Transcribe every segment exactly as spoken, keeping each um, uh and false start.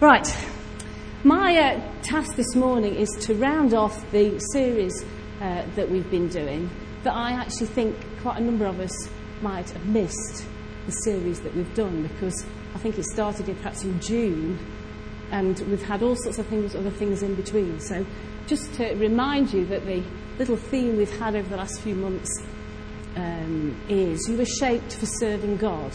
Right, my uh, task this morning is to round off the series uh, that we've been doing, that I actually think quite a number of us might have missed the series that we've done, because I think it started in, perhaps in June, and we've had all sorts of things, other things in between. So just to remind you that the little theme we've had over the last few months um, is you were shaped for serving God.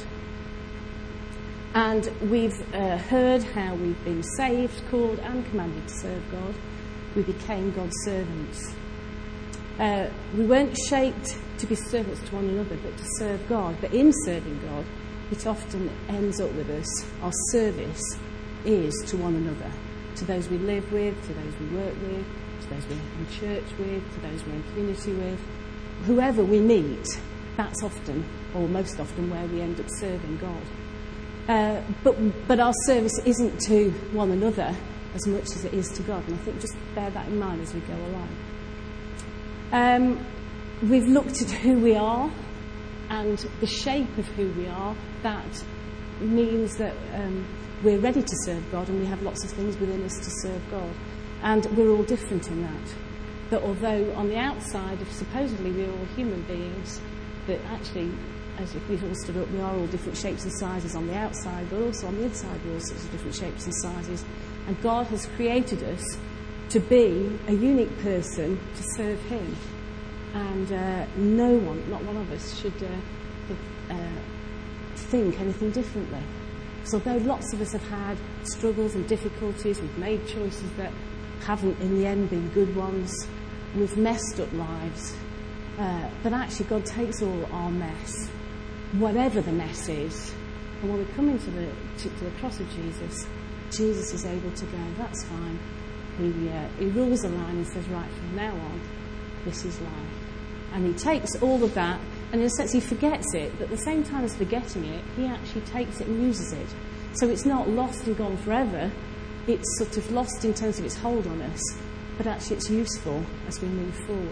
And we've uh, heard how we've been saved, called and commanded to serve God. We became God's servants. Uh, we weren't shaped to be servants to one another, but to serve God. But in serving God, it often ends up with us. Our service is to one another, to those we live with, to those we work with, to those we're in church with, to those we're in community with. Whoever we meet, that's often, or most often, where we end up serving God. Uh, but but our service isn't to one another as much as it is to God. And I think just bear that in mind as we go along. Um, we've looked at who we are and the shape of who we are. That means that um, we're ready to serve God, and we have lots of things within us to serve God. And we're all different in that. That although on the outside, if supposedly we're all human beings, that actually, as if we've all stood up, we are all different shapes and sizes on the outside, but also on the inside we're all sorts of different shapes and sizes. And God has created us to be a unique person to serve Him. And uh, no one, not one of us, should uh, uh, think anything differently. So although lots of us have had struggles and difficulties, we've made choices that haven't in the end been good ones, we've messed up lives, uh, but actually God takes all our mess, whatever the mess is, and when we come into the, to, to the cross of Jesus, Jesus is able to go, that's fine. He, uh, he rules the line and says, right, from now on, this is life. And He takes all of that, and in a sense He forgets it, but at the same time as forgetting it, He actually takes it and uses it. So it's not lost and gone forever, it's sort of lost in terms of its hold on us, but actually it's useful as we move forward.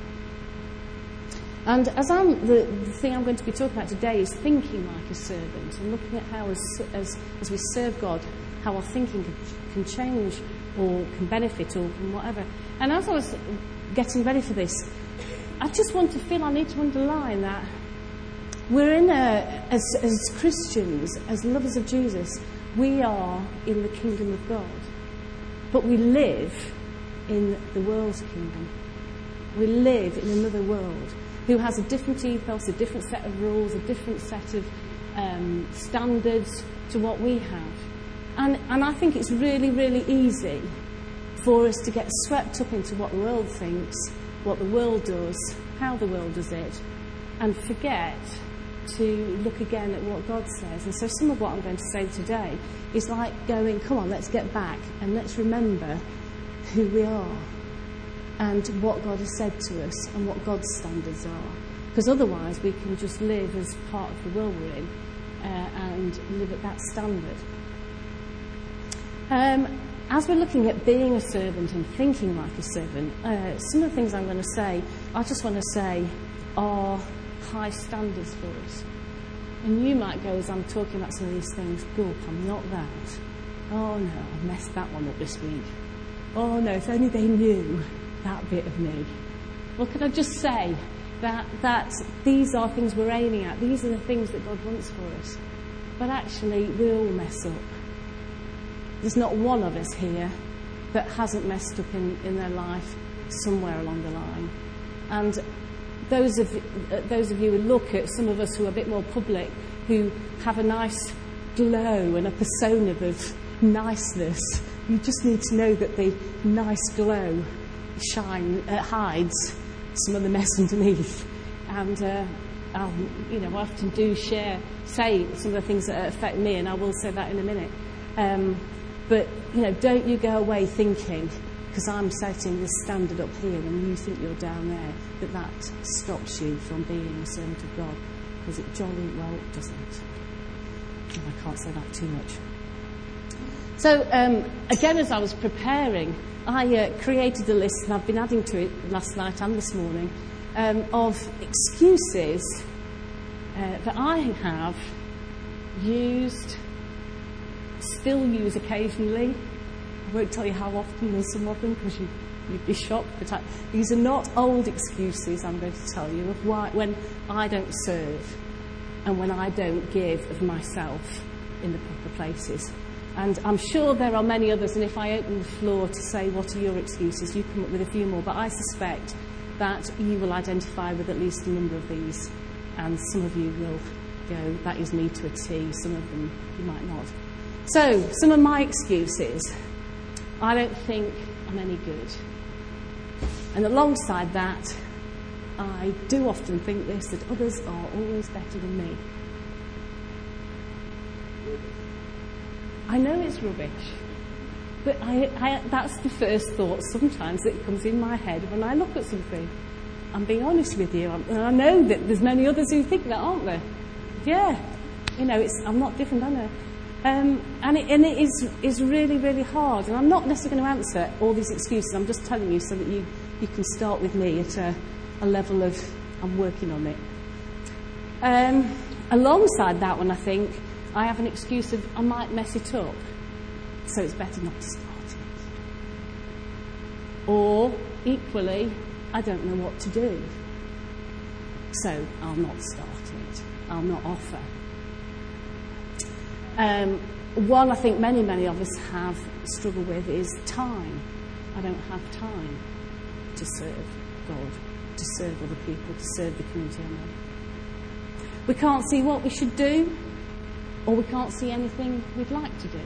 And as I'm, the, the thing I'm going to be talking about today is thinking like a servant, and looking at how as, as, as we serve God, how our thinking can, can change or can benefit or from whatever. And as I was getting ready for this, I just want to feel I need to underline that we're in a, as, as Christians, as lovers of Jesus, we are in the kingdom of God. But we live in the world's kingdom. We live in another world who has a different ethos, a different set of rules, a different set of um, standards to what we have. And, and I think it's really, really easy for us to get swept up into what the world thinks, what the world does, how the world does it, and forget to look again at what God says. And so some of what I'm going to say today is like going, come on, let's get back and let's remember who we are and what God has said to us and what God's standards are. Because otherwise we can just live as part of the world we're in uh, and live at that standard. Um, as we're looking at being a servant and thinking like a servant, uh, some of the things I'm going to say, I just want to say are high standards for us. And you might go, as I'm talking about some of these things, gulp, I'm not that. Oh no, I messed that one up this week. Oh no, if only they knew that bit of me. Well, could I just say that, that these are things we're aiming at. These are the things that God wants for us. But actually, we all mess up. There's not one of us here that hasn't messed up in, in their life somewhere along the line. And those of, uh, those of you who look at some of us who are a bit more public, who have a nice glow and a persona of niceness, you just need to know that the nice glow shine uh, hides some of the mess underneath. And uh, I'll, you know, I often do share, say some of the things that affect me, and I will say that in a minute. Um, but you know, don't you go away thinking, because I'm setting this standard up here and you think you're down there, that that stops you from being a servant of God, because it jolly well doesn't. Oh, I can't say that too much. So um, again, as I was preparing, I uh, created a list, and I've been adding to it last night and this morning, um, of excuses uh, that I have used still use occasionally. I won't tell you how often there's some of them because you, you'd be shocked. But I, these are not old excuses, I'm going to tell you, of why when I don't serve and when I don't give of myself in the proper places. And I'm sure there are many others, and if I open the floor to say what are your excuses, you come up with a few more. But I suspect that you will identify with at least a number of these, and some of you will go, that is me to a T. Some of them you might not. So, some of my excuses. I don't think I'm any good. And alongside that, I do often think this, that others are always better than me. I know it's rubbish, but I, I, that's the first thought sometimes that comes in my head when I look at something. I'm being honest with you, I'm, and I know that there's many others who think that, aren't there? Yeah, you know, it's, I'm not different, am I? Um, and it, and it is, is really, really hard. And I'm not necessarily going to answer all these excuses. I'm just telling you so that you, you can start with me at a, a level of, I'm working on it. Um, alongside that one, I think, I have an excuse of I might mess it up, so it's better not to start it. Or, equally, I don't know what to do, so I'll not start it. I'll not offer. Um, one I think many, many of us have struggled with is time. I don't have time to serve God, to serve other people, to serve the community I'm in. We can't see what we should do, or we can't see anything we'd like to do.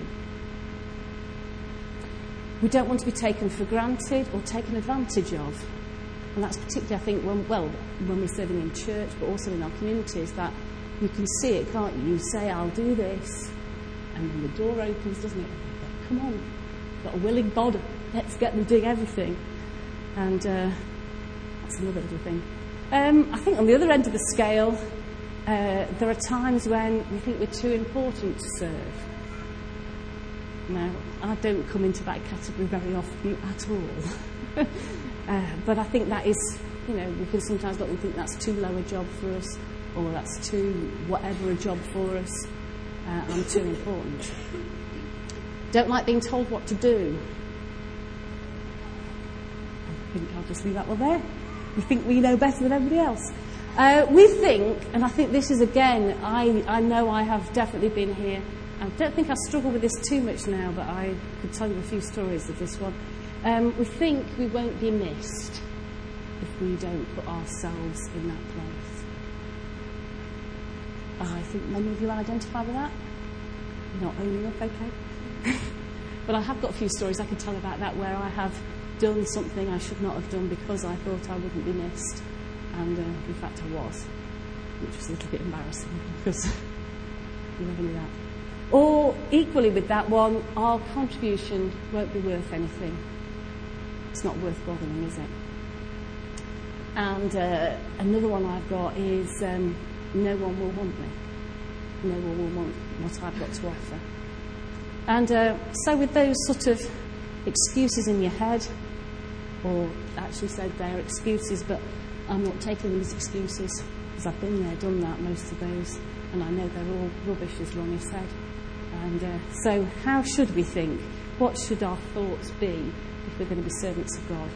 We don't want to be taken for granted or taken advantage of. And that's particularly, I think, when, well, when we're serving in church, but also in our communities, that you can see it, can't you? You say, I'll do this, and then the door opens, doesn't it? Come on, got a willing body, let's get them doing everything. And uh, that's another little thing. Um, I think on the other end of the scale, Uh, there are times when we think we're too important to serve. Now, I don't come into that category very often at all. uh, but I think that is, you know, we can sometimes look and think that's too low a job for us, or that's too whatever a job for us. Uh, I'm too important. Don't like being told what to do. I think I'll just leave that one there. We think we know better than everybody else. Uh, we think, and I think this is again, I, I know I have definitely been here. I don't think I struggle with this too much now, but I could tell you a few stories of this one. Um, we think we won't be missed if we don't put ourselves in that place. I think many of you identify with that. Not owning up, okay? But I have got a few stories I could tell about that where I have done something I should not have done because I thought I wouldn't be missed. And uh, in fact I was, which was a little bit embarrassing because you never knew that. Or equally with that one, our contribution won't be worth anything. It's not worth bothering, is it? And uh, another one I've got is um, no one will want me. No one will want what I've got to offer. And uh, so with those sort of excuses in your head, or actually said they're excuses, but I'm not taking them as excuses, because I've been there, done that, most of those, and I know they're all rubbish, as Ronnie said. And uh, so how should we think? What should our thoughts be if we're going to be servants of God?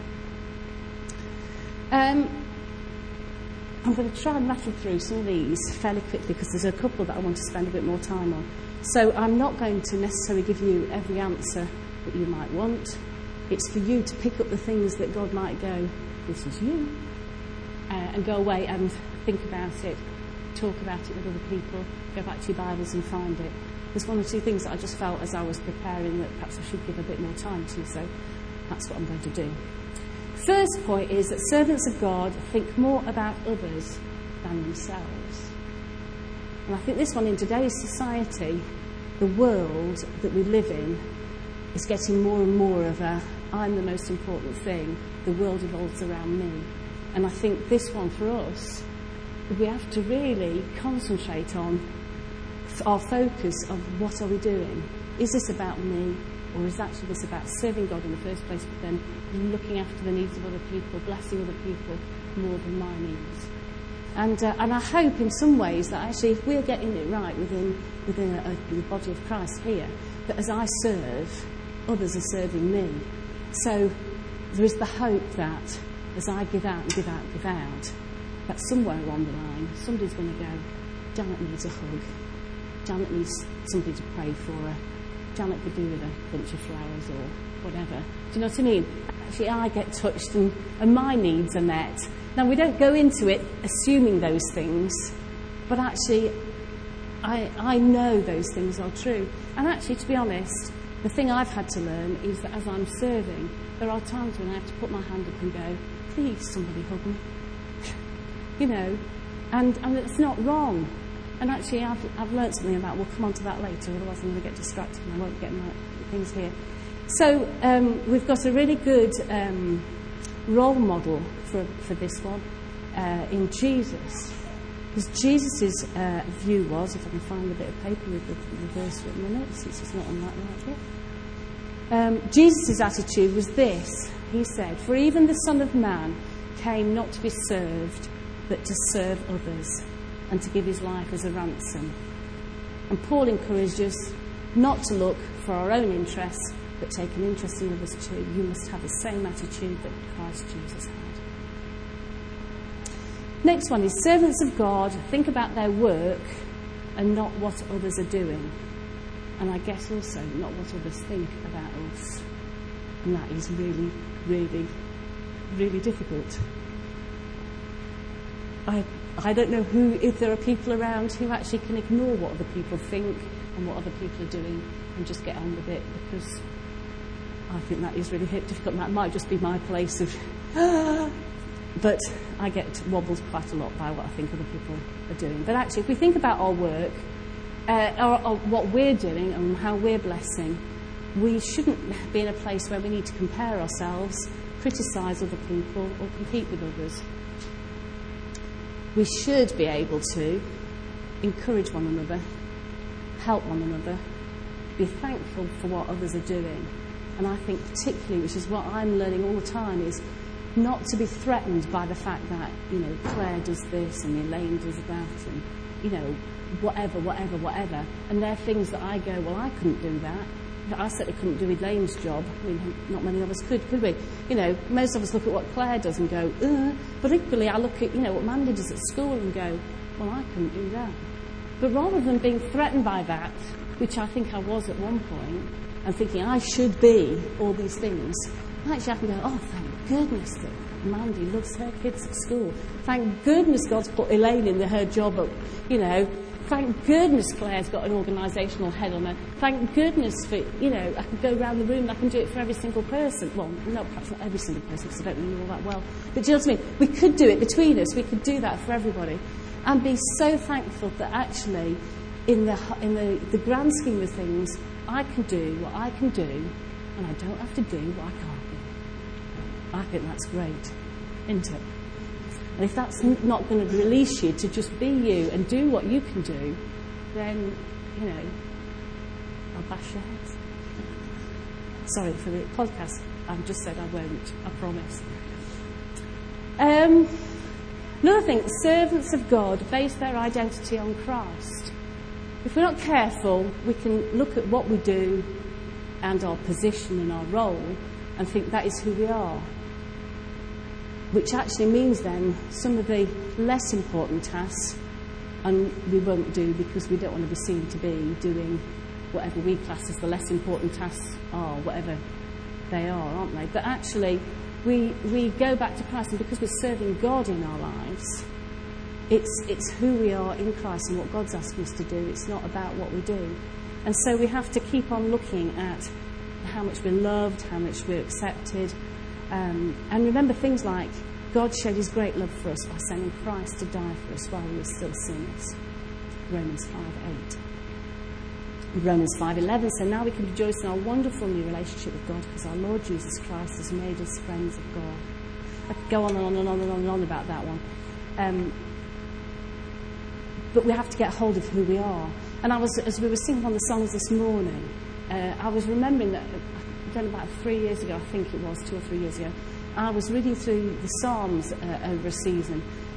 Um, I'm going to try and rattle through some of these fairly quickly, because there's a couple that I want to spend a bit more time on. So I'm not going to necessarily give you every answer that you might want. It's for you to pick up the things that God might go, this is you. Uh, and go away and think about it, talk about it with other people, go back to your Bibles and find it. There's one or two things that I just felt as I was preparing that perhaps I should give a bit more time to, so that's what I'm going to do. First point is that servants of God think more about others than themselves. And I think this one, in today's society, the world that we live in is getting more and more of a I'm the most important thing, the world revolves around me. And I think this one for us, we have to really concentrate on our focus of what are we doing. Is this about me, or is actually this about serving God in the first place, but then looking after the needs of other people, blessing other people more than my needs? And uh, and I hope in some ways that actually if we're getting it right within within a, a, the body of Christ here, that as I serve, others are serving me. So there is the hope that as I give out and give out and give out, that somewhere along the line, somebody's going to go, Janet needs a hug. Janet needs somebody to pray for her. Janet could do with a bunch of flowers or whatever. Do you know what I mean? Actually, I get touched and, and my needs are met. Now, we don't go into it assuming those things, but actually, I, I know those things are true. And actually, to be honest, the thing I've had to learn is that as I'm serving, there are times when I have to put my hand up and go, please, somebody hug me. You know, and, and it's not wrong. And actually, I've, I've learnt something about, we'll come on to that later, otherwise I'm going to get distracted and I won't get my things here. So, um, we've got a really good um, role model for, for this one uh, in Jesus. Because Jesus' uh, view was, if I can find a bit of paper with the, the verse written in it, since it's not on that right here. Um, Jesus' attitude was this. He said, for even the Son of Man came not to be served, but to serve others, and to give his life as a ransom. And Paul encouraged us not to look for our own interests, but take an interest in others too. You must have the same attitude that Christ Jesus had. Next one is servants of God think about their work and not what others are doing. And I guess also not what others think about us. And that is really, really, really difficult. I I don't know who, if there are people around who actually can ignore what other people think and what other people are doing and just get on with it, because I think that is really difficult. That might just be my place of... But I get wobbled quite a lot by what I think other people are doing. But actually, if we think about our work, uh, or, or what we're doing and how we're blessing, we shouldn't be in a place where we need to compare ourselves, criticise other people, or compete with others. We should be able to encourage one another, help one another, be thankful for what others are doing. And I think particularly, which is what I'm learning all the time, is not to be threatened by the fact that, you know, Claire does this and Elaine does that and, you know, whatever, whatever, whatever. And they're things that I go, well, I couldn't do that. I certainly couldn't do Elaine's job. I mean, not many of us could, could we? You know, most of us look at what Claire does and go, ugh. But equally, I look at, you know, what Mandy does at school and go, well, I couldn't do that. But rather than being threatened by that, which I think I was at one point, and thinking I should be all these things, actually I can go, oh, thank goodness that Mandy loves her kids at school. Thank goodness God's put Elaine in the, her job up, you know. Thank goodness Claire's got an organisational head on her. Thank goodness for, you know, I can go around the room and I can do it for every single person. Well, no, perhaps not every single person because I don't know you all that well. But do you know what I mean? We could do it between us. We could do that for everybody. And be so thankful that actually, in the in the, the grand scheme of things, I can do what I can do and I don't have to do what I can't do. I think that's great, isn't it? And if that's not going to release you to just be you and do what you can do, then, you know, I'll bash your heads. Sorry for the podcast. I've just said I won't. I promise. Um, another thing, servants of God base their identity on Christ. If we're not careful, we can look at what we do and our position and our role and think that is who we are. Which actually means then some of the less important tasks and we won't do because we don't want to be seen to be doing whatever we class as the less important tasks are, whatever they are, aren't they? But actually, we we go back to Christ, and because we're serving God in our lives, it's it's who we are in Christ and what God's asking us to do. It's not about what we do. And so we have to keep on looking at how much we're loved, how much we're accepted. Um, and remember things like God showed his great love for us by sending Christ to die for us while we were still sinners. Romans five eight. Romans five eleven, so now we can rejoice in our wonderful new relationship with God because our Lord Jesus Christ has made us friends of God. I could go on and on and on and on and on about that one. Um, but we have to get hold of who we are. And I was, as we were singing one of the songs this morning, uh, I was remembering that Then about three years ago, I think it was, two or three years ago, I was reading through the Psalms uh, over a season,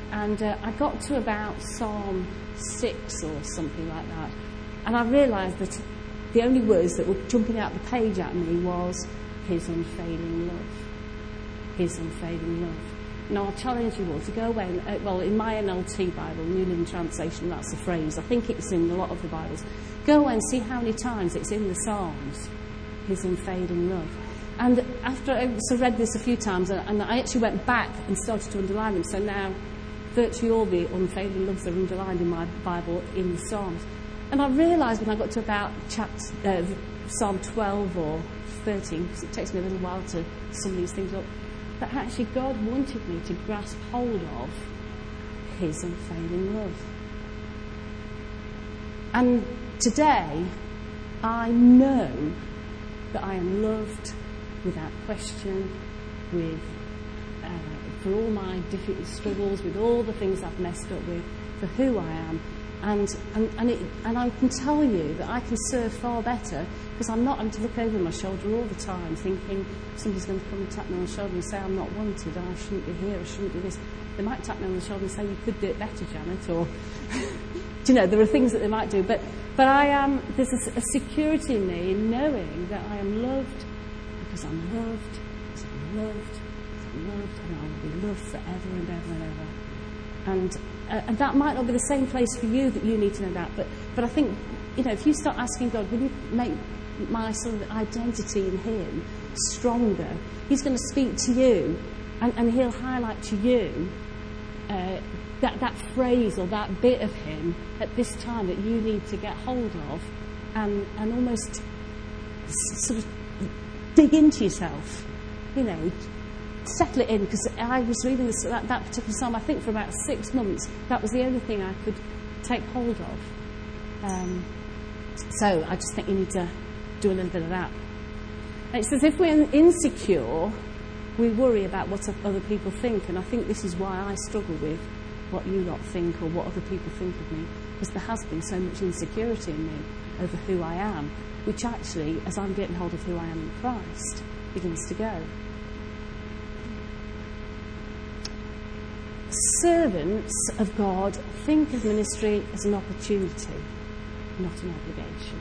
And uh, I got to about Psalm six or something like that. And I realised that the only words that were jumping out the page at me was his unfailing love. His unfailing love. Now, I'll challenge you all to go away, and, uh, well, in my N L T Bible, New Living Translation, that's the phrase. I think it's in a lot of the Bibles. Go away and see how many times it's in the Psalms, his unfailing love. And after I so read this a few times, and I actually went back and started to underline them, so now virtually all the unfailing loves are underlined in my Bible in the Psalms. And I realised when I got to about chapter, uh, Psalm twelve or thirteen, because it takes me a little while to sum these things up, that actually God wanted me to grasp hold of his unfailing love. And today, I know that I am loved without question, with uh, for all my difficult struggles, with all the things I've messed up with, for who I am. And and and, it, and I can tell you that I can serve far better because I'm not having to look over my shoulder all the time thinking somebody's going to come and tap me on the shoulder and say I'm not wanted, I shouldn't be here, I shouldn't do this. They might tap me on the shoulder and say you could do it better, Janet, or do you know, there are things that they might do. But but I am there's a, a security in me in knowing that I am loved because I'm loved, because I'm loved, because I'm loved, and I will be loved forever and ever and ever. And uh, and that might not be the same place for you that you need to know that, but but I think, you know, if you start asking God, will you make my sort of identity in him stronger, he's going to speak to you and, and he'll highlight to you uh, that, that phrase or that bit of him at this time that you need to get hold of and, and almost sort of dig into yourself, you know, settle it in, because I was reading this, that, that particular psalm, I think for about six months. That was the only thing I could take hold of. Um, so I just think you need to do a little bit of that. And it says, if we're insecure, we worry about what other people think. And I think this is why I struggle with what you lot think or what other people think of me, because there has been so much insecurity in me over who I am, which actually, as I'm getting hold of who I am in Christ, begins to go. Servants of God think of ministry as an opportunity, not an obligation.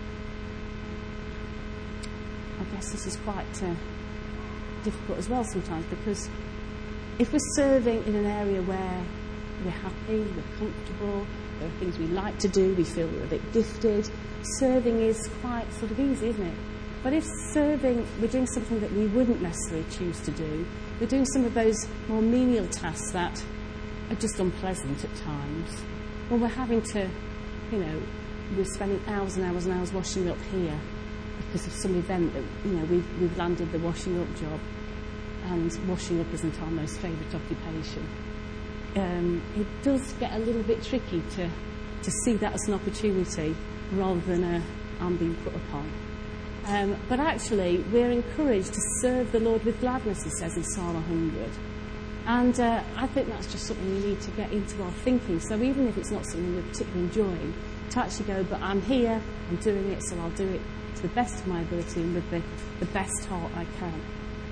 I guess this is quite uh, difficult as well sometimes, because if we're serving in an area where we're happy, we're comfortable, there are things we like to do, we feel we're a bit gifted, serving is quite sort of easy, isn't it? But if serving, we're doing something that we wouldn't necessarily choose to do, we're doing some of those more menial tasks that are just unpleasant at times, when we're having to, you know, we're spending hours and hours and hours washing up here because of some event that, you know, we've, we've landed the washing up job, and washing up isn't our most favourite occupation. Um, it does get a little bit tricky to, to see that as an opportunity rather than a I'm being put upon. Um, but actually, we're encouraged to serve the Lord with gladness, he says in Psalm one hundred. And uh, I think that's just something we need to get into our thinking. So even if it's not something we're particularly enjoying, to actually go, but I'm here, I'm doing it, so I'll do it to the best of my ability and with the, the best heart I can.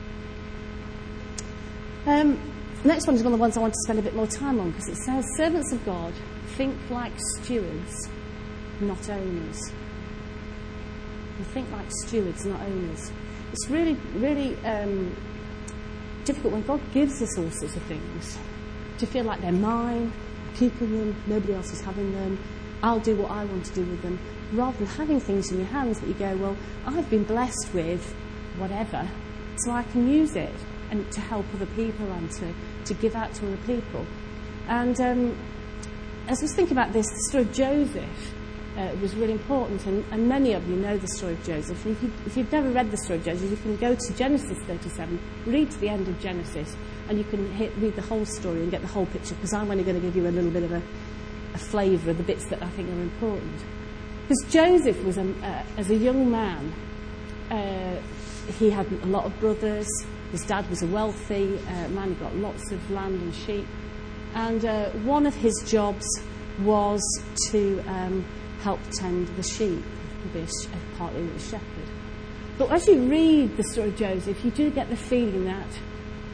Um, the next one is one of the ones I want to spend a bit more time on, because it says, servants of God, think like stewards, not owners. We think like stewards, not owners. It's really, really um, difficult when God gives us all sorts of things to feel like they're mine, keeping them, nobody else is having them, I'll do what I want to do with them, rather than having things in your hands that you go, well, I've been blessed with whatever, so I can use it and to help other people and to, to give out to other people. And um, as I was thinking about this, the story of Joseph uh, was really important, and, and many of you know the story of Joseph. And if, you, if you've never read the story of Joseph, you can go to Genesis thirty-seven, read to the end of Genesis, and you can hit, read the whole story and get the whole picture, because I'm only going to give you a little bit of a, a flavour of the bits that I think are important. Because Joseph was, a, uh, as a young man, uh, he had a lot of brothers. His dad was a wealthy uh, man, he got lots of land and sheep. And uh, one of his jobs was to um, help tend the sheep, be a sh- partly a shepherd. But as you read the story of Joseph, you do get the feeling that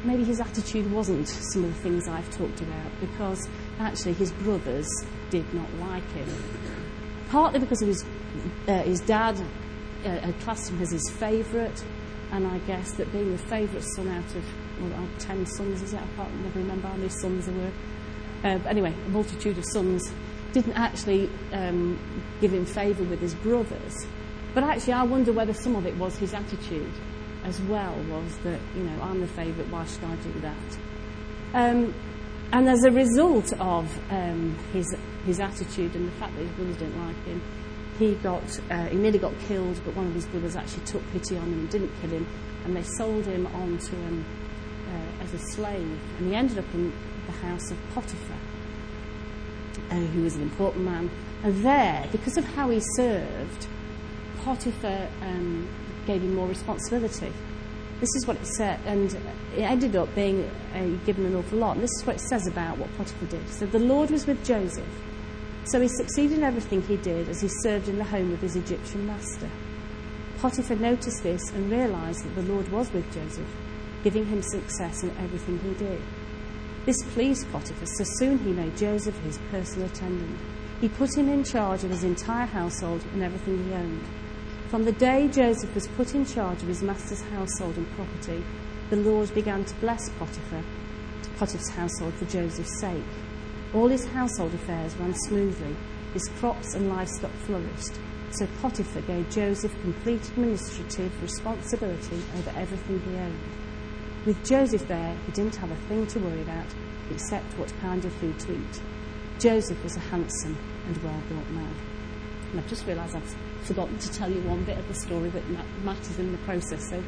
maybe his attitude wasn't some of the things I've talked about, because actually his brothers did not like him. Partly because of his, uh, his dad uh, had classed him as his favourite, and I guess that being the favourite son out of, well, ten sons, is it? I can't never remember how many sons there were. Uh, but anyway, a multitude of sons didn't actually um, give him favour with his brothers. But actually, I wonder whether some of it was his attitude as well, was that, you know, I'm the favourite, why should I do that? Um, and as a result of um, his his attitude and the fact that his brothers didn't like him, he got uh, he nearly got killed, but one of his brothers actually took pity on him and didn't kill him, and they sold him on to him uh, as a slave, and he ended up in the house of Potiphar, uh, who was an important man. And there, because of how he served, Potiphar um, gave him more responsibility. This is what it said, and it ended up being uh, given an awful lot. And this is what it says about what Potiphar did. So the Lord was with Joseph, so he succeeded in everything he did as he served in the home of his Egyptian master. Potiphar noticed this and realised that the Lord was with Joseph, giving him success in everything he did. This pleased Potiphar, so soon he made Joseph his personal attendant. He put him in charge of his entire household and everything he owned. From the day Joseph was put in charge of his master's household and property, the Lord began to bless Potiphar, Potiphar's household for Joseph's sake. All his household affairs ran smoothly, his crops and livestock flourished, so Potiphar gave Joseph complete administrative responsibility over everything he owned. With Joseph there, he didn't have a thing to worry about except what kind of food to eat. Joseph was a handsome and well-built man. And I've just realised I've forgotten to tell you one bit of the story that matters in the process, so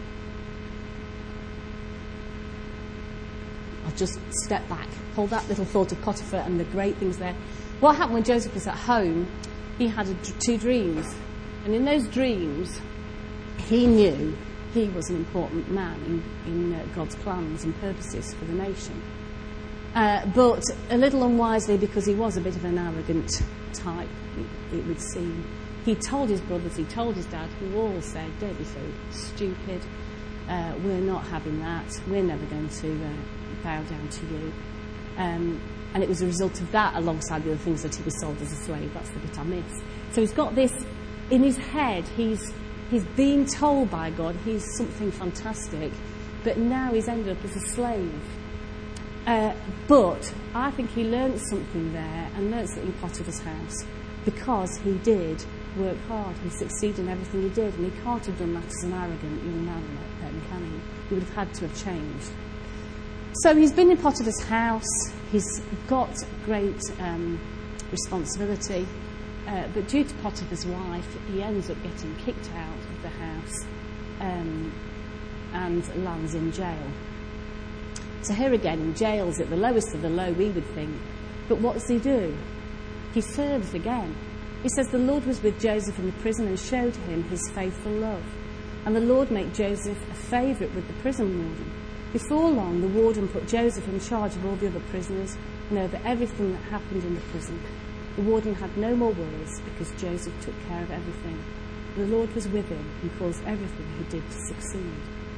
I'll just step back, hold that little thought of Potiphar and the great things there. What happened when Joseph was at home, he had a, two dreams, and in those dreams he knew he was an important man in, in uh, God's plans and purposes for the nation. Uh, but a little unwisely, because he was a bit of an arrogant type, it, it would seem, he told his brothers, he told his dad, who all said, don't be so stupid, uh, we're not having that, we're never going to uh, bow down to you. Um, and it was a result of that, alongside the other things, that he was sold as a slave. That's the bit I missed. So he's got this in his head, he's he's being told by God he's something fantastic, but now he's ended up as a slave. Uh, but I think he learnt something there, and learnt it in Potiphar's house, because he did work hard. He succeeded in everything he did, and he can't have done that as an arrogant young man like that, can he? He would have had to have changed. So he's been in Potiphar's house, he's got great um, responsibility, uh, but due to Potiphar's wife, he ends up getting kicked out of the house um, and lands in jail. So here again, in jail's at the lowest of the low, we would think. But what does he do? He serves again. He says the Lord was with Joseph in the prison and showed him his faithful love. And the Lord made Joseph a favourite with the prison warden. Before long, the warden put Joseph in charge of all the other prisoners and over everything that happened in the prison. The warden had no more worries because Joseph took care of everything. The Lord was with him and caused everything he did to succeed.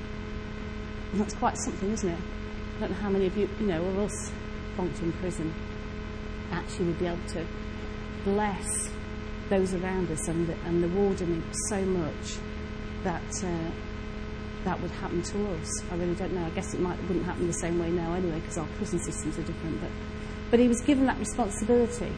And that's quite something, isn't it? I don't know how many of you, you know, or us, bonked in prison, actually would be able to bless those around us and the, and the warden so much that uh, that would happen to us. I really don't know. I guess it might wouldn't happen the same way now anyway, because our prison systems are different. But but he was given that responsibility.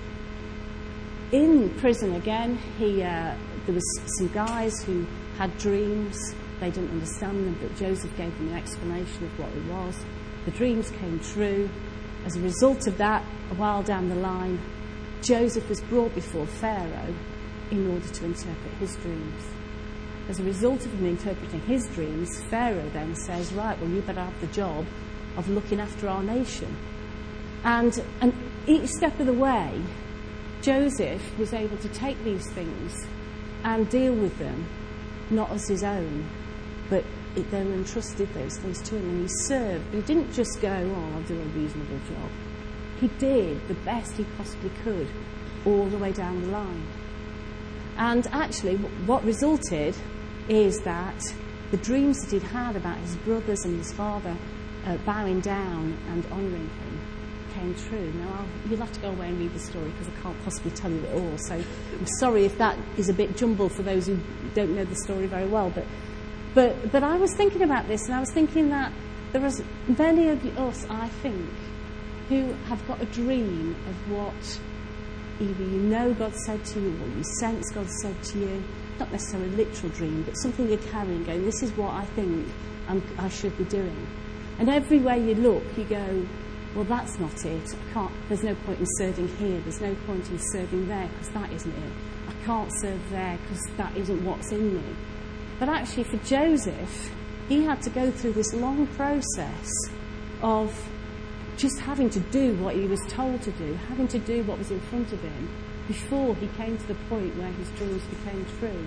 In prison again, he uh, there was some guys who had dreams. They didn't understand them, but Joseph gave them an explanation of what it was. The dreams came true. As a result of that, a while down the line, Joseph was brought before Pharaoh in order to interpret his dreams. As a result of him interpreting his dreams, Pharaoh then says, right, well, you better have the job of looking after our nation. And, and each step of the way, Joseph was able to take these things and deal with them, not as his own, but it then entrusted those things to him, and he served. But he didn't just go, oh, I'll do a reasonable job. He did the best he possibly could all the way down the line. And actually, what resulted is that the dreams that he'd had about his brothers and his father uh, bowing down and honouring him came true. Now, I'll, you'll have to go away and read the story because I can't possibly tell you it all. So I'm sorry if that is a bit jumbled for those who don't know the story very well. But but but I was thinking about this, and I was thinking that there are many of us, I think, who have got a dream of what either you know God said to you or you sense God said to you. Not necessarily a literal dream, but something you're carrying, going, this is what I think I'm, I should be doing. And everywhere you look, you go, well, that's not it. I can't. There's no point in serving here. There's no point in serving there because that isn't it. I can't serve there because that isn't what's in me. But actually, for Joseph, he had to go through this long process of just having to do what he was told to do, having to do what was in front of him before he came to the point where his dreams became true.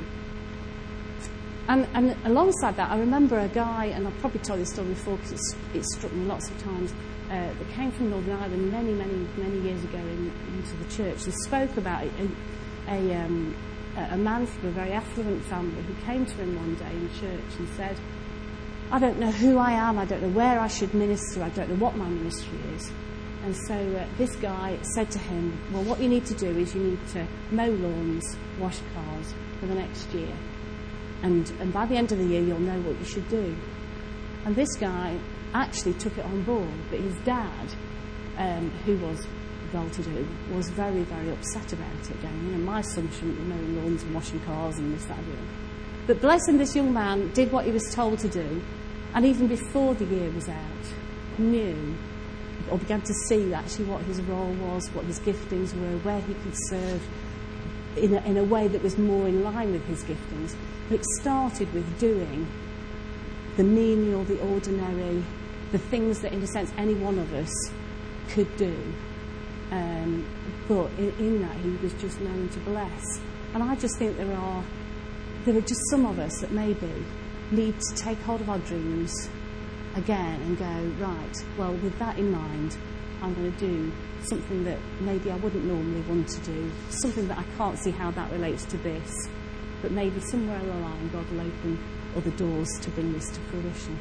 And, and alongside that, I remember a guy, and I've probably told this story before because it's, it struck me lots of times, uh, that came from Northern Ireland many, many, many years ago in, into the church and spoke about it. A, a, um, a man from a very affluent family who came to him one day in church and said, I don't know who I am, I don't know where I should minister, I don't know what my ministry is. And so uh, this guy said to him, well, what you need to do is you need to mow lawns, wash cars for the next year. And, and by the end of the year, you'll know what you should do. And this guy actually took it on board, but his dad, um, who was well-to-do, was very, very upset about it, going, you know, my son shouldn't be mowing lawns and washing cars and this, that, and the other. But bless him, this young man did what he was told to do, and even before the year was out, knew or began to see actually what his role was, what his giftings were, where he could serve in a, in a way that was more in line with his giftings. But it started with doing the menial, the ordinary, the things that, in a sense, any one of us could do. Um, but in, in that, he was just known to bless. And I just think there are, there are just some of us that maybe need to take hold of our dreams again and go, right, well, with that in mind, I'm going to do something that maybe I wouldn't normally want to do, something that I can't see how that relates to this, but maybe somewhere along the line God will open other doors to bring this to fruition.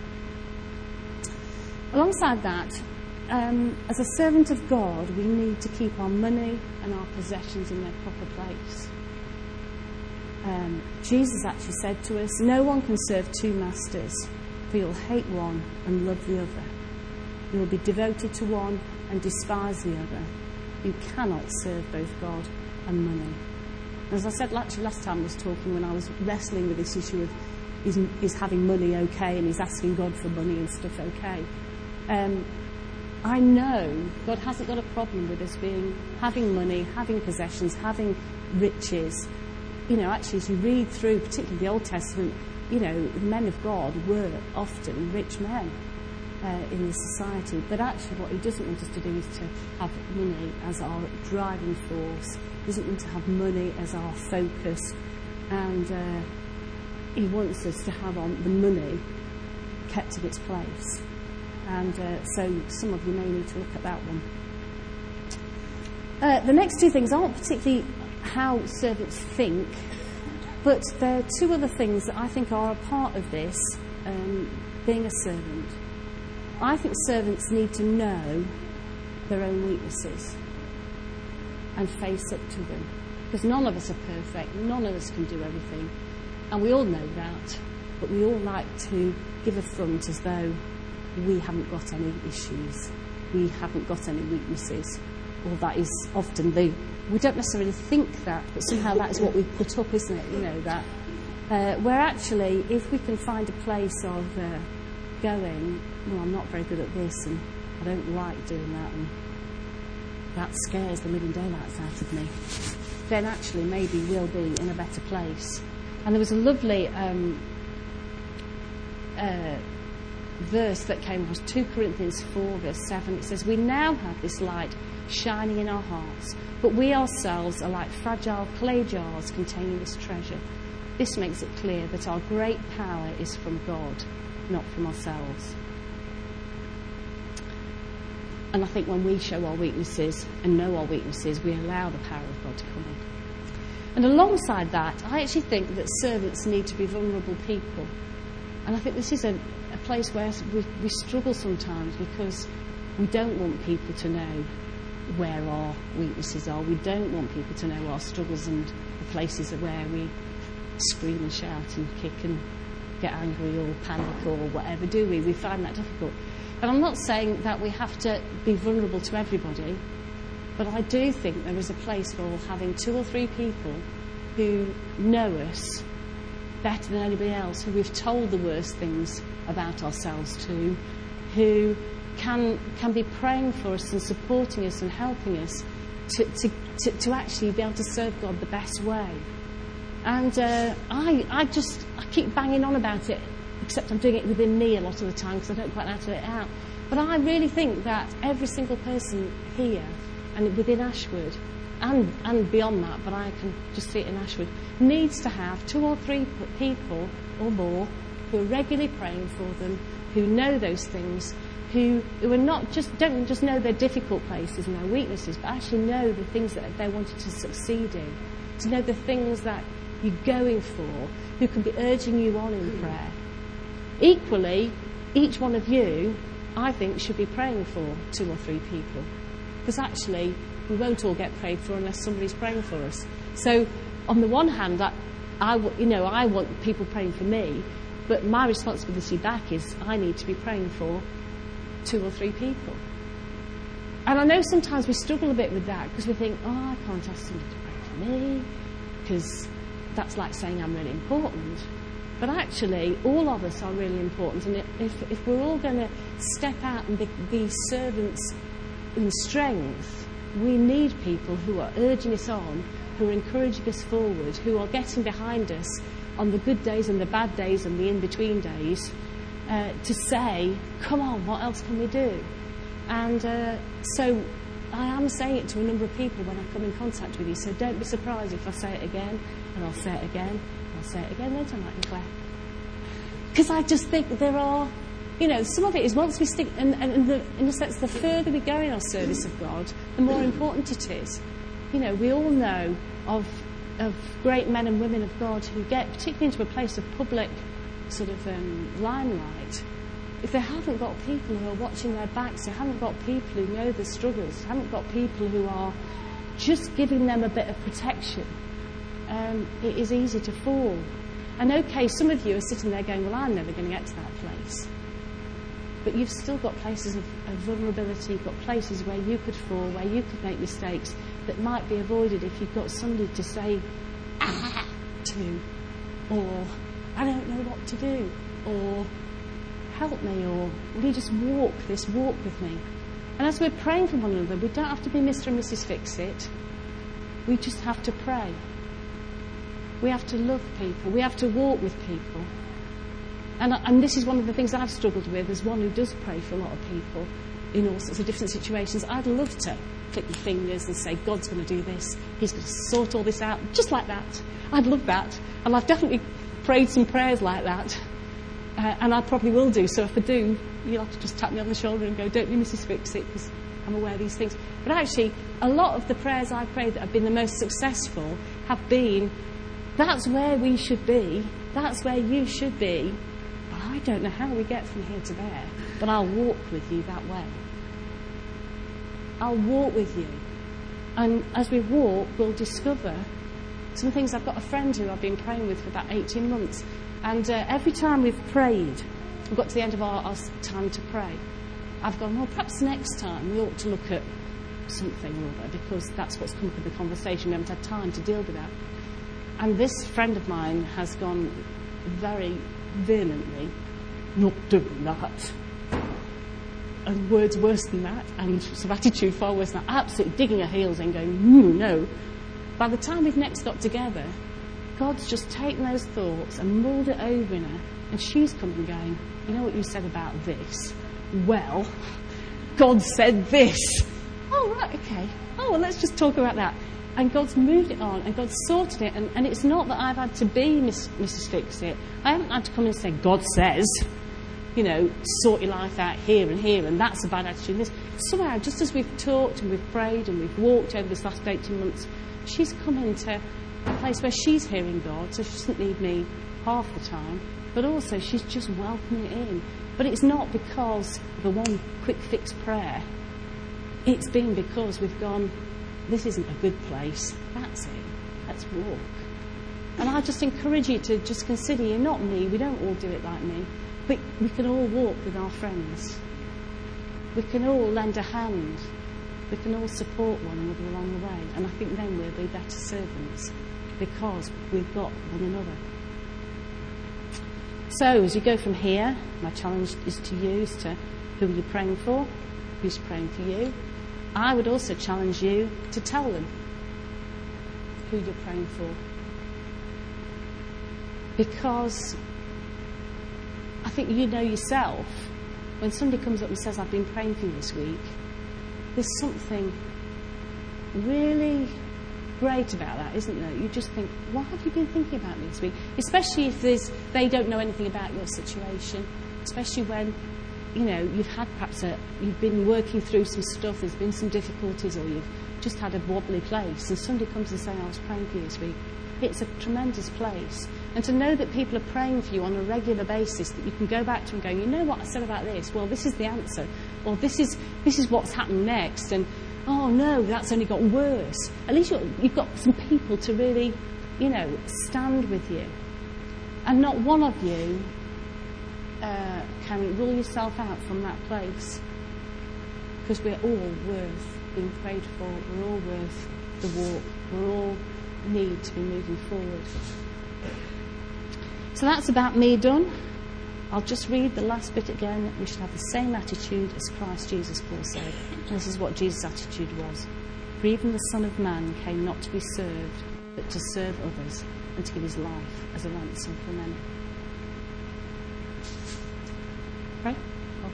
Alongside that, um, as a servant of God, we need to keep our money and our possessions in their proper place. Um, Jesus actually said to us, no one can serve two masters, for you'll hate one and love the other. You will be devoted to one and despise the other. You cannot serve both God and money. As I said actually last time I was talking, when I was wrestling with this issue of is, is having money okay and is asking God for money and stuff okay. Um, I know God hasn't got a problem with us being having money, having possessions, having riches. You know, actually, as you read through, particularly the Old Testament, you know, the men of God were often rich men uh, in the society. But actually, what he doesn't want us to do is to have money as our driving force. He doesn't want to have money as our focus. And uh, he wants us to have on the money kept in its place. And uh, so some of you may need to look at that one. Uh, the next two things aren't particularly how servants think, but there are two other things that I think are a part of this, um, being a servant. I think servants need to know their own weaknesses and face up to them, because none of us are perfect, none of us can do everything, and we all know that, but we all like to give a front as though we haven't got any issues, we haven't got any weaknesses, or that is often the we don't necessarily think that, but somehow that is what we put up, isn't it? You know, that. Uh, where actually, if we can find a place of uh, going, well, I'm not very good at this, and I don't like doing that, and that scares the living daylights out of me, then actually maybe we'll be in a better place. And there was a lovely um, uh, verse that came, was two Corinthians four, verse seven. It says, we now have this light shining in our hearts, but we ourselves are like fragile clay jars containing this treasure. This makes it clear that our great power is from God, not from ourselves. And I think when we show our weaknesses and know our weaknesses, we allow the power of God to come in. And alongside that, I actually think that servants need to be vulnerable people. And I think this is a, a place where we, we struggle sometimes because we don't want people to know where our weaknesses are. We don't want people to know our struggles and the places where we scream and shout and kick and get angry or panic or whatever, do we? We find that difficult. And I'm not saying that we have to be vulnerable to everybody, but I do think there is a place for having two or three people who know us better than anybody else, who we've told the worst things about ourselves to, who can can be praying for us and supporting us and helping us to, to, to, to actually be able to serve God the best way. And uh, I, I just, I keep banging on about it, except I'm doing it within me a lot of the time because I don't quite know how to let it out. But I really think that every single person here and within Ashwood, and, and beyond that, but I can just see it in Ashwood, needs to have two or three people or more who are regularly praying for them, who know those things, who, who are not just, don't just know their difficult places and their weaknesses, but actually know the things that they wanted to succeed in, to know the things that you're going for, who can be urging you on in prayer. Equally, each one of you, I think, should be praying for two or three people, because actually we won't all get prayed for unless somebody's praying for us. So on the one hand, I, I, you know, I want people praying for me, but my responsibility back is I need to be praying for two or three people. And I know sometimes we struggle a bit with that because we think, oh, I can't ask somebody to pray for me because that's like saying I'm really important. But actually, all of us are really important, and if, if we're all going to step out and be, be servants in strength, we need people who are urging us on, who are encouraging us forward, who are getting behind us on the good days and the bad days and the in-between days, uh, to say, come on, what else can we do? And uh, so I am saying it to a number of people when I come in contact with you, so don't be surprised if I say it again, and I'll say it again, and I'll say it again later, like Claire. Because I just think there are, you know, some of it is once we stick, and, and in, the, in a sense, the further we go in our service of God, the more important it is. You know, we all know of of great men and women of God who get particularly into a place of public sort of um, limelight. If they haven't got people who are watching their backs, they haven't got people who know the struggles, they haven't got people who are just giving them a bit of protection, um, it is easy to fall. And okay, some of you are sitting there going, well, I'm never going to get to that place. But you've still got places of, of vulnerability, you've got places where you could fall, where you could make mistakes that might be avoided if you've got somebody to say, ah, to, or I don't know what to do, or help me, or will you just walk this walk with me? And as we're praying for one another, we don't have to be Mister and Missus Fix-It. We just have to pray. We have to love people. We have to walk with people. And, and this is one of the things I've struggled with as one who does pray for a lot of people in all sorts of different situations. I'd love to click your fingers and say, God's going to do this. He's going to sort all this out. Just like that. I'd love that. And I've definitely prayed some prayers like that. Uh, and I probably will do. So if I do, you'll have to just tap me on the shoulder and go, don't be Missus Fix-It, because I'm aware of these things. But actually, a lot of the prayers I've prayed that have been the most successful have been, that's where we should be. That's where you should be. But I don't know how we get from here to there. But I'll walk with you that way. I'll walk with you. And as we walk, we'll discover some things. I've got a friend who I've been praying with for about eighteen months. And uh, every time we've prayed, we've got to the end of our, our time to pray, I've gone, well, perhaps next time we ought to look at something or other, because that's what's come up in the conversation. We haven't had time to deal with that. And this friend of mine has gone very vehemently, not doing that. And words worse than that, and some attitude far worse than that, absolutely digging her heels in, going, mm, no. By the time we've next got together, God's just taken those thoughts and mulled it over in her, and she's come and going, you know what you said about this? Well, God said this. Oh, right, okay. Oh, well, let's just talk about that. And God's moved it on, and God's sorted it, and, and it's not that I've had to be Miss, Missus Fix-It. I haven't had to come in and say, God says, you know, sort your life out here and here, and that's a bad attitude. This somehow, just as we've talked and we've prayed and we've walked over this last eighteen months, she's come into a place where she's hearing God, so she doesn't need me half the time. but also she's just welcoming it in. But it's not because of a one quick fix prayer. It's been because we've gone, this isn't a good place. That's it. Let's walk. And I just encourage you to just consider, you're not me, we don't all do it like me, but we can all walk with our friends. We can all lend a hand. We can all support one another along the way. And I think then we'll be better servants because we've got one another. So as you go from here, my challenge is to you as to who are you praying for, who's praying for you. I would also challenge you to tell them who you're praying for. Because I think you know yourself, when somebody comes up and says, I've been praying for you this week, there's something really great about that, isn't there? You just think, what have you been thinking about me this week? Especially if there's, they don't know anything about your situation, especially when, you know, you've had perhaps a, you've been working through some stuff, there's been some difficulties, or you've just had a wobbly place, and somebody comes and says, I was praying for you this week. It's a tremendous place. And to know that people are praying for you on a regular basis, that you can go back to and go, you know what I said about this? Well, this is the answer. Or this is this is what's happened next. And, oh, no, that's only got worse. At least you're, you've got some people to really, you know, stand with you. And not one of you uh, can rule yourself out from that place. Because we're all worth being prayed for. We're all worth the walk. We're all need to be moving forward. So that's about me done. I'll just read the last bit again. We should have the same attitude as Christ Jesus, Paul said. And this is what Jesus' attitude was. For even the Son of Man came not to be served, but to serve others, and to give his life as a ransom for many. Pray. Oh.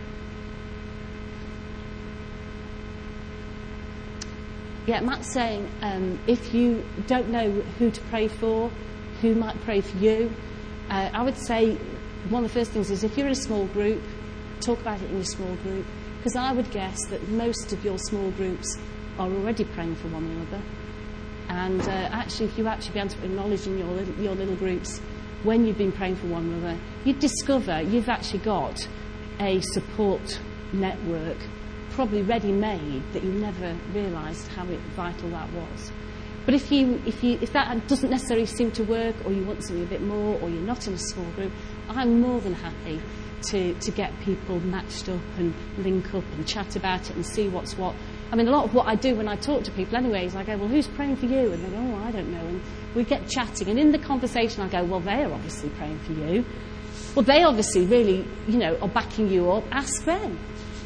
Yeah, Matt's saying, um, if you don't know who to pray for, who might pray for you, uh, I would say one of the first things is if you're in a small group, talk about it in your small group, because I would guess that most of your small groups are already praying for one another. And uh, actually, if you actually began to acknowledge in your little, your little groups when you've been praying for one another, you'd discover you've actually got a support network probably ready-made that you never realised how vital that was. But if you, if you, if that doesn't necessarily seem to work, or you want something a bit more, or you're not in a small group, I'm more than happy to, to get people matched up and link up and chat about it and see what's what. I mean, a lot of what I do when I talk to people anyway is I go, well, who's praying for you? And they go, oh, I don't know. And we get chatting, and in the conversation I go, well, they're obviously praying for you. Well, they obviously really, you know, are backing you up. Ask them.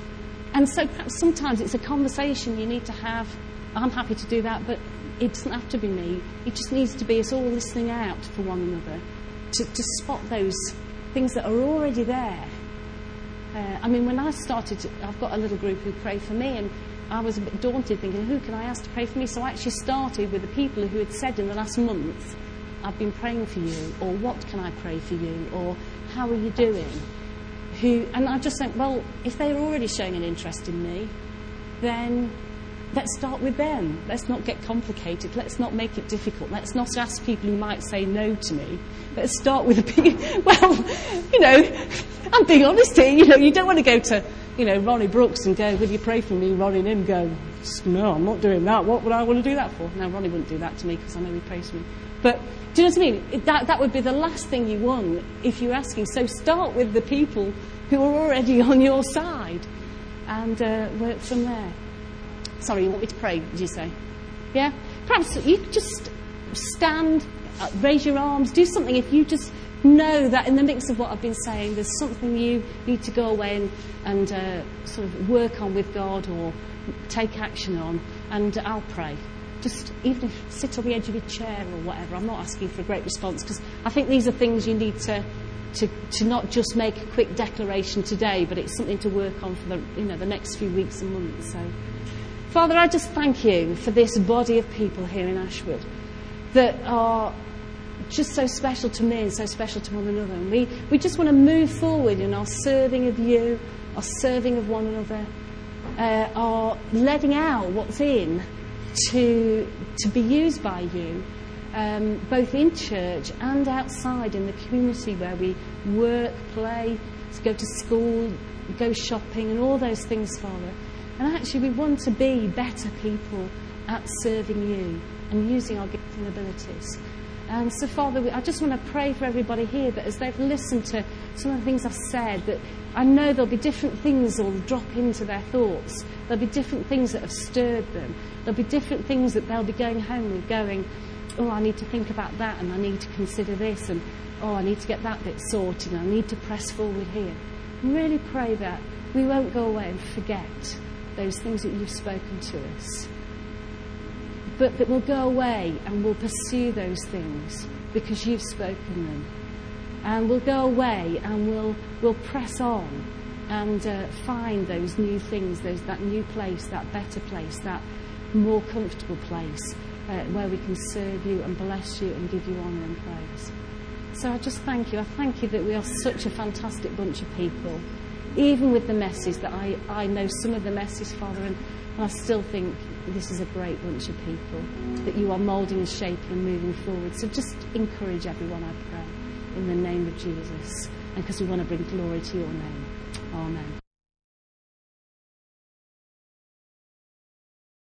And so perhaps sometimes it's a conversation you need to have. I'm happy to do that, but it doesn't have to be me. It just needs to be us all listening out for one another to, to spot those things that are already there. Uh, I mean, when I started, to, I've got a little group who pray for me, and I was a bit daunted thinking, who can I ask to pray for me? So I actually started with the people who had said in the last month, I've been praying for you, or what can I pray for you, or how are you doing? Who, and I just think, well, if they're already showing an interest in me, then let's start with them. Let's not get complicated. Let's not make it difficult. Let's not ask people who might say no to me. Let's start with the people. Well, you know, I'm being honest here. You know, you don't want to go to, you know, Ronnie Brooks and go, will you pray for me? Ronnie and him go, no, I'm not doing that. What would I want to do that for? No, Ronnie wouldn't do that to me because I know he prays for me. But do you know what I mean? It, that, that would be the last thing you want if you're asking. So start with the people who are already on your side and uh, work from there. Sorry, you want me to pray, did you say? Yeah? Perhaps you could just stand, uh, raise your arms, do something. If you just know that in the mix of what I've been saying, there's something you need to go away and, and uh, sort of work on with God or take action on, and I'll pray. Just even if sit on the edge of your chair or whatever. I'm not asking for a great response, because I think these are things you need to, to to not just make a quick declaration today, but it's something to work on for the you know the next few weeks and months. So, Father, I just thank you for this body of people here in Ashwood that are just so special to me and so special to one another. And we, we just want to move forward in our serving of you, our serving of one another, uh, our letting out what's in to to be used by you, um, both in church and outside in the community where we work, play, to go to school, go shopping and all those things, Father. And actually we want to be better people at serving you and using our gifts and abilities. And so, Father, we, I just want to pray for everybody here that as they've listened to some of the things I've said, that I know there'll be different things that will drop into their thoughts. There'll be different things that have stirred them. There'll be different things that they'll be going home with going, oh, I need to think about that and I need to consider this and, oh, I need to get that bit sorted and I need to press forward here. And really pray that we won't go away and forget those things that you've spoken to us. But that we'll go away and we'll pursue those things because you've spoken them. And we'll go away and we'll we'll press on and uh, find those new things, those that new place, that better place, that more comfortable place uh, where we can serve you and bless you and give you honour and praise. So I just thank you. I thank you that we are such a fantastic bunch of people. Even with the messes that I, I know some of the messes, Father, and, and I still think this is a great bunch of people that you are moulding and shaping and moving forward. So just encourage everyone, I pray, in the name of Jesus, and because we want to bring glory to your name. Amen.